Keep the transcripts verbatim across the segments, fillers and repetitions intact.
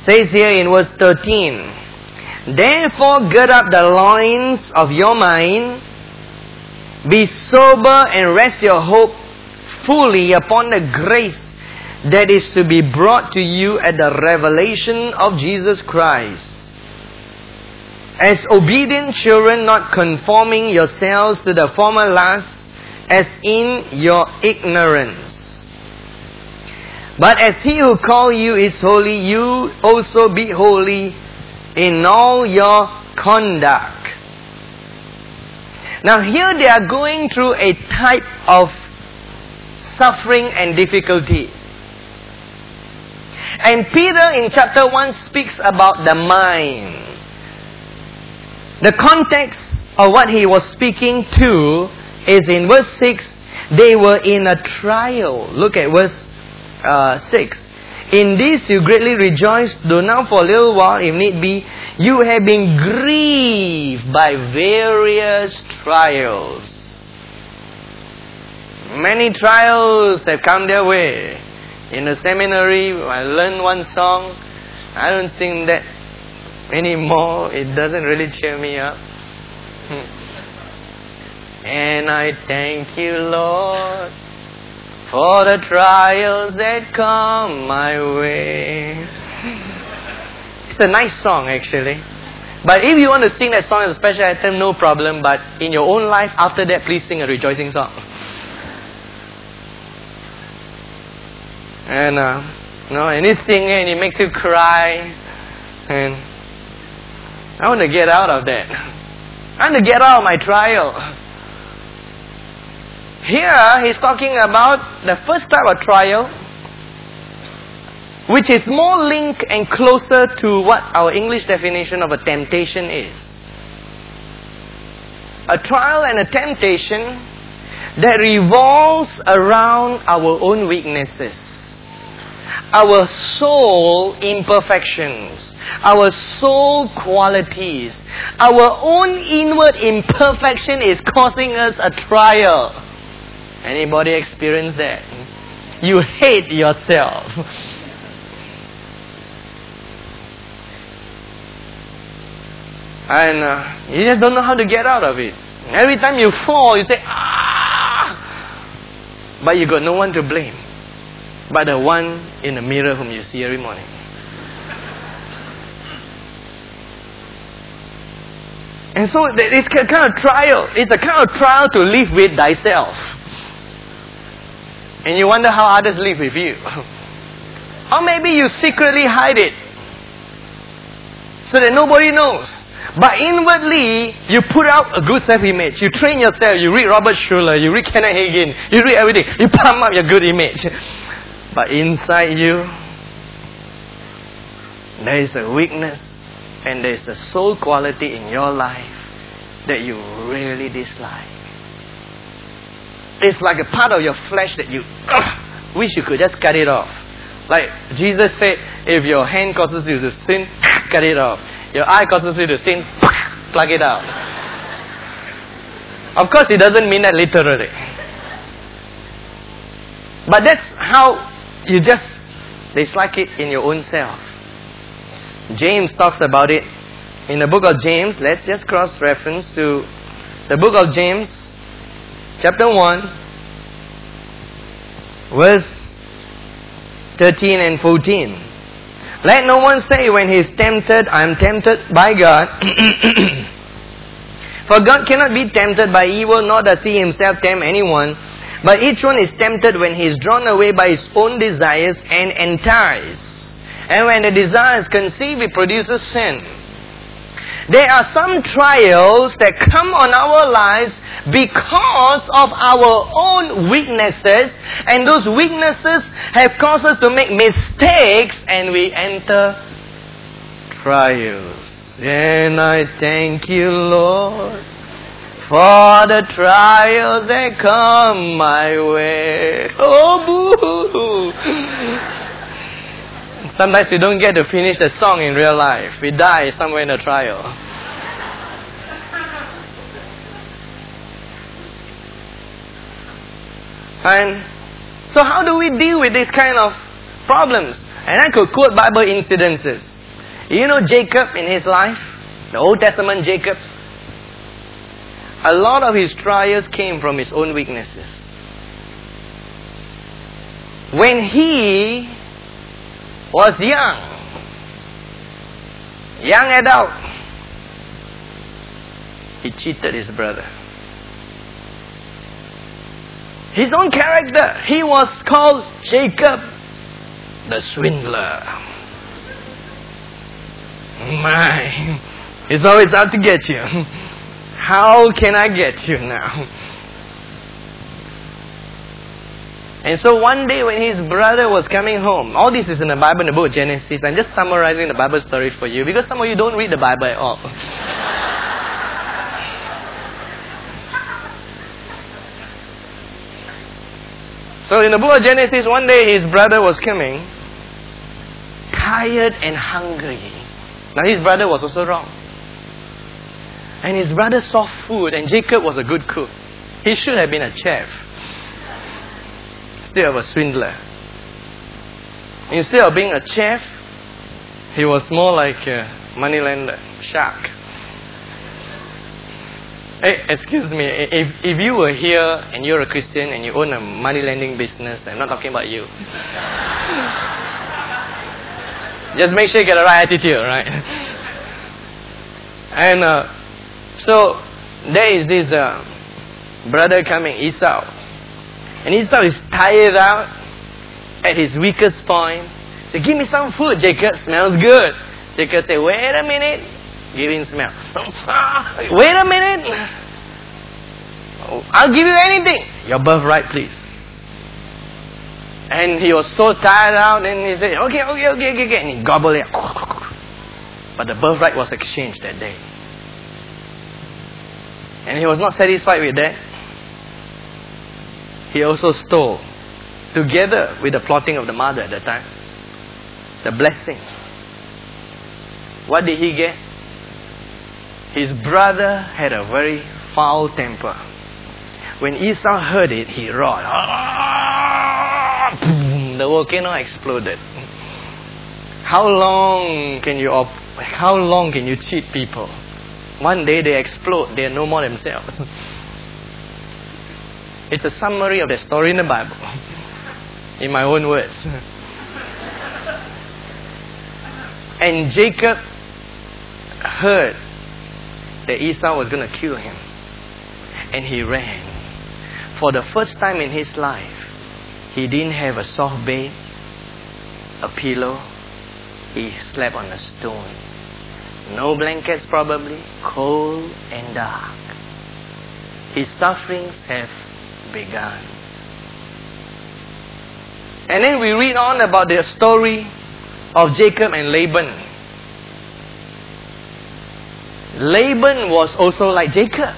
says here in verse thirteen, therefore gird up the loins of your mind, be sober and rest your hope fully upon the grace that is to be brought to you at the revelation of Jesus Christ. As obedient children, not conforming yourselves to the former lusts, as in your ignorance. But as He who called you is holy, you also be holy in all your conduct. Now here they are going through a type of suffering and difficulty. And Peter in chapter one speaks about the mind. The context of what he was speaking to is in verse six. They were in a trial. Look at verse uh, six. In this you greatly rejoice, though now for a little while, if need be, you have been grieved by various trials. Many trials have come their way. In the seminary, I learned one song. I don't sing that anymore. It doesn't really cheer me up. And I thank you, Lord, for the trials that come my way. It's a nice song, actually. But if you want to sing that song as a special item, no problem. But in your own life, after that, please sing a rejoicing song. And uh, you know, and he's singing and it makes you cry. And I want to get out of that. I want to get out of my trial. Here, he's talking about the first type of trial, which is more linked and closer to what our English definition of a temptation is. A trial and a temptation that revolves around our own weaknesses, our soul imperfections, our soul qualities. Our own inward imperfection is causing us a trial. Anybody experience that? You hate yourself. And uh, you just don't know how to get out of it. Every time you fall, you say, ah! But you got no one to blame but the one in the mirror whom you see every morning. And so it's a kind of trial. It's a kind of trial to live with thyself. And you wonder how others live with you. Or maybe you secretly hide it so that nobody knows. But inwardly, you put out a good self-image. You train yourself. You read Robert Schuller. You read Kenneth Hagin. You read everything. You pump up your good image. But inside you, there is a weakness and there is a soul quality in your life that you really dislike. It's like a part of your flesh that you ugh, wish you could just cut it off. Like Jesus said, if your hand causes you to sin, cut it off. Your eye causes you to sin, plug it out. Of course, it doesn't mean that literally. But that's how you just dislike it in your own self. James talks about it in the book of James. Let's just cross-reference to the book of James, chapter one, verse thirteen and fourteen. Let no one say when he is tempted, I am tempted by God. For God cannot be tempted by evil, nor does He Himself tempt anyone. But each one is tempted when he is drawn away by his own desires and enticed. And when the desire is conceived, it produces sin. There are some trials that come on our lives because of our own weaknesses, and those weaknesses have caused us to make mistakes, and we enter trials. And I thank you, Lord, for the trials that come my way. Oh, boo! Sometimes we don't get to finish the song in real life. We die somewhere in the trial. And so how do we deal with these kind of problems? And I could quote Bible incidences. You know Jacob in his life, the Old Testament Jacob, a lot of his trials came from his own weaknesses. When he was young, young adult, he cheated his brother. His own character, he was called Jacob the swindler. My, it's always out to get you. How can I get you now? And so one day when his brother was coming home, all this is in the Bible, in the book of Genesis. I'm just summarizing the Bible story for you because some of you don't read the Bible at all. So in the book of Genesis, one day his brother was coming, tired and hungry. Now his brother was also wrong. And his brother saw food, and Jacob was a good cook. He should have been a chef instead of a swindler. Instead of being a chef, he was more like a moneylender, shark. Hey, excuse me, if if you were here and you're a Christian and you own a money lending business, I'm not talking about you. Just make sure you get the right attitude, right? And uh, so there is this uh, brother coming, Esau. And Esau is tired out at his weakest point. He said, give me some food, Jacob. Smells good. Jacob said, wait a minute. Give him smell. Wait a minute. I'll give you anything. Your birthright, please. And he was so tired out, and he said, okay, okay, okay, okay, okay. And he gobbled it. But the birthright was exchanged that day. And he was not satisfied with that. He also stole, together with the plotting of the mother at the time, the blessing. What did he get? His brother had a very foul temper. When Esau heard it, he roared. The volcano exploded. How long can you op- how long can you cheat people? One day they explode, they are no more themselves. It's a summary of the story in the Bible, in my own words. And Jacob heard that Esau was going to kill him, and he ran. For the first time in his life, he didn't have a soft bed, a pillow. He slept on a stone. No blankets probably, cold and dark. His sufferings have begun. And then we read on about the story of Jacob and Laban. Laban was also like Jacob.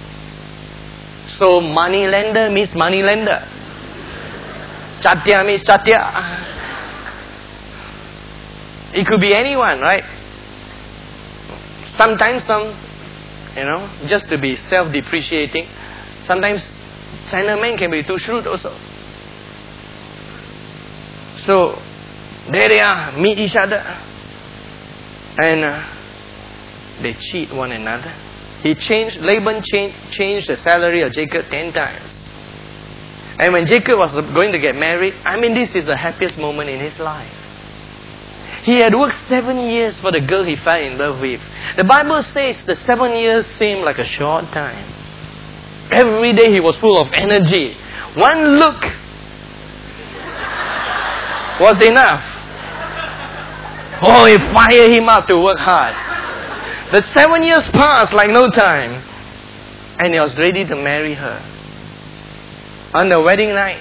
So money lender means money lender. Chatya means chatya. It could be anyone, right? Sometimes some, you know, just to be self-depreciating. Sometimes Chinamen can be too shrewd also. So there they are, meet each other, and uh, they cheat one another. He changed, Laban changed, changed the salary of Jacob ten times. And when Jacob was going to get married, I mean, this is the happiest moment in his life. He had worked seven years for the girl he fell in love with. The Bible says the seven years seemed like a short time. Every day he was full of energy. One look was enough. Oh, it fired him up to work hard. The seven years passed like no time. And he was ready to marry her. On the wedding night,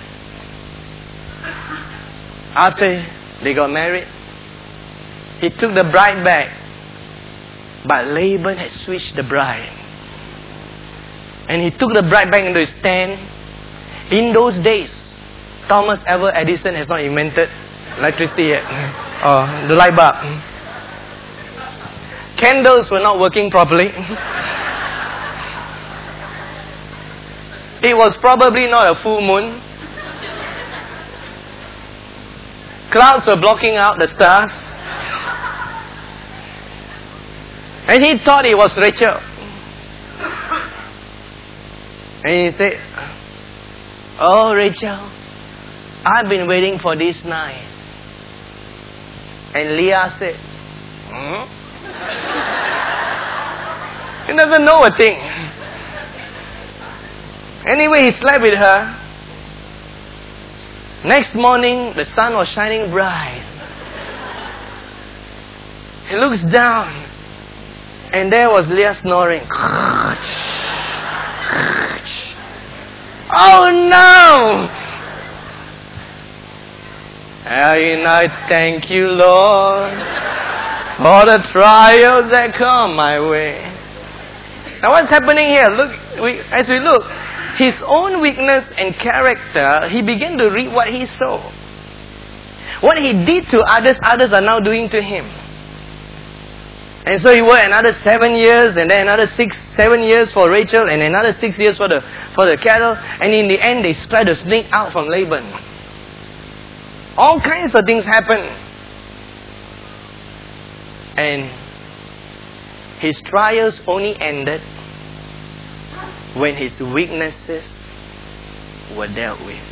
after they got married, he took the bride back. But Laban had switched the bride. And he took the bride back into his tent. In those days, Thomas Alva Edison has not invented electricity yet. Or the light bulb. Candles were not working properly. It was probably not a full moon. Clouds were blocking out the stars. And he thought it was Rachel. And he said, "Oh, Rachel, I've been waiting for this night." And Leah said, "Hmm?" He doesn't know a thing. Anyway, he slept with her. Next morning, the sun was shining bright. He looks down, and there was Leah snoring. Oh no! And I thank you, Lord, for the trials that come my way. Now what's happening here? Look, we, as we look, his own weakness and character, he began to reap what he sowed. What he did to others, others are now doing to him. And so he worked another seven years, and then another six, seven years for Rachel, and another six years for the for the cattle. And in the end, they tried to sneak out from Laban. All kinds of things happened. And his trials only ended when his weaknesses were dealt with.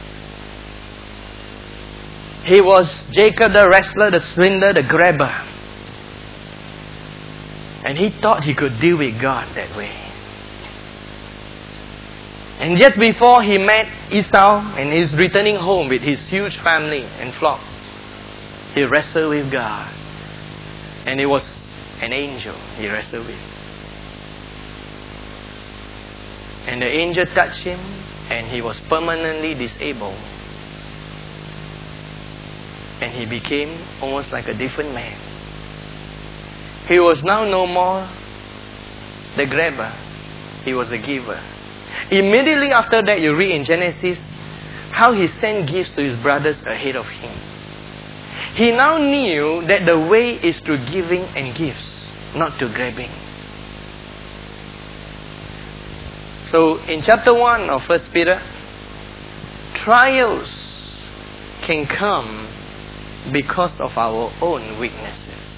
He was Jacob the wrestler, the swindler, the grabber. And he thought he could deal with God that way. And just before he met Esau and he's returning home with his huge family and flock, he wrestled with God. And it was an angel he wrestled with. And the angel touched him, and he was permanently disabled. And he became almost like a different man. He was now no more the grabber. He was a giver. Immediately after that, you read in Genesis how he sent gifts to his brothers ahead of him. He now knew that the way is through giving and gifts, not to grabbing. So in chapter one of First Peter, trials can come because of our own weaknesses.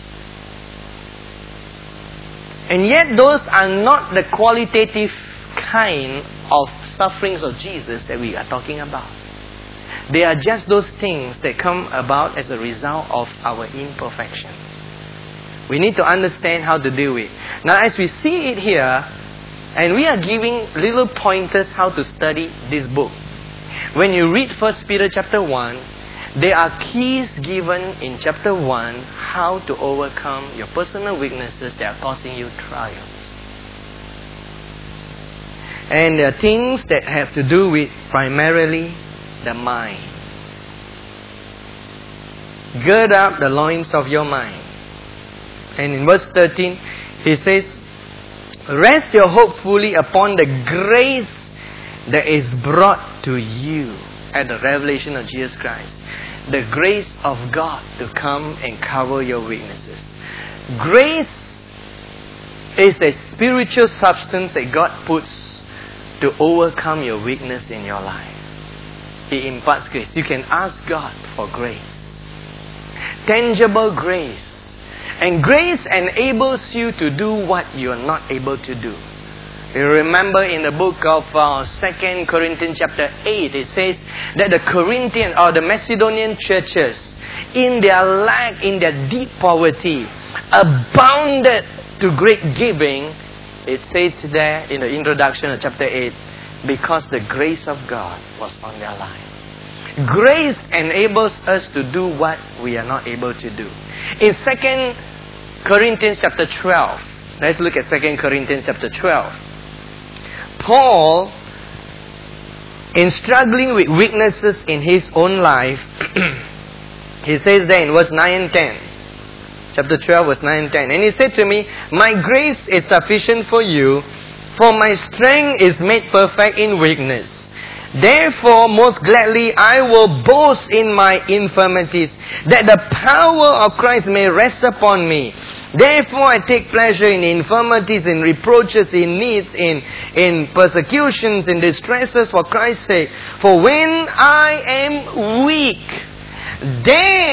And yet those are not the qualitative kind of sufferings of Jesus that we are talking about. They are just those things that come about as a result of our imperfections. We need to understand how to deal with it. Now as we see it here, and we are giving little pointers how to study this book. When you read First Peter chapter one, there are keys given in chapter one how to overcome your personal weaknesses that are causing you trials. And there are things that have to do with primarily the mind. Gird up the loins of your mind. And in verse thirteen, he says, rest your hope fully upon the grace that is brought to you at the revelation of Jesus Christ. The grace of God to come and cover your weaknesses. Grace is a spiritual substance that God puts to overcome your weakness in your life. He imparts grace. You can ask God for grace. Tangible grace. And grace enables you to do what you are not able to do. You remember in the book of uh, Second Corinthians chapter eight, it says that the Corinthian or the Macedonian churches, in their lack, in their deep poverty, abounded to great giving. It says there in the introduction of chapter eight, because the grace of God was on their life. Grace enables us to do what we are not able to do. In Second Corinthians chapter twelve, let's look at Second Corinthians chapter twelve. Paul, in struggling with weaknesses in his own life, he says there in verse nine and ten, chapter twelve, verse nine and ten, and he said to me, my grace is sufficient for you, for my strength is made perfect in weakness. Therefore, most gladly I will boast in my infirmities, that the power of Christ may rest upon me. Therefore, I take pleasure in infirmities, in reproaches, in needs, in, in persecutions, in distresses for Christ's sake. For when I am weak, then